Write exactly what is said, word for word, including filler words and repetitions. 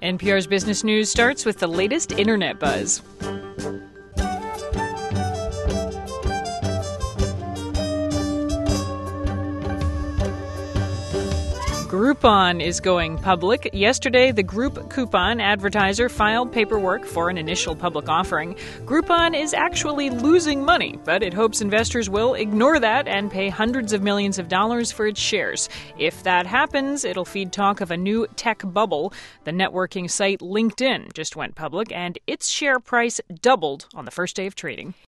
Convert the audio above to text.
N P R's Business News starts with the latest internet buzz. Groupon is going public. Yesterday, the Group Coupon advertiser filed paperwork for an initial public offering. Groupon is actually losing money, but it hopes investors will ignore that and pay hundreds of millions of dollars for its shares. If that happens, it'll feed talk of a new tech bubble. The networking site LinkedIn just went public, and its share price doubled on the first day of trading.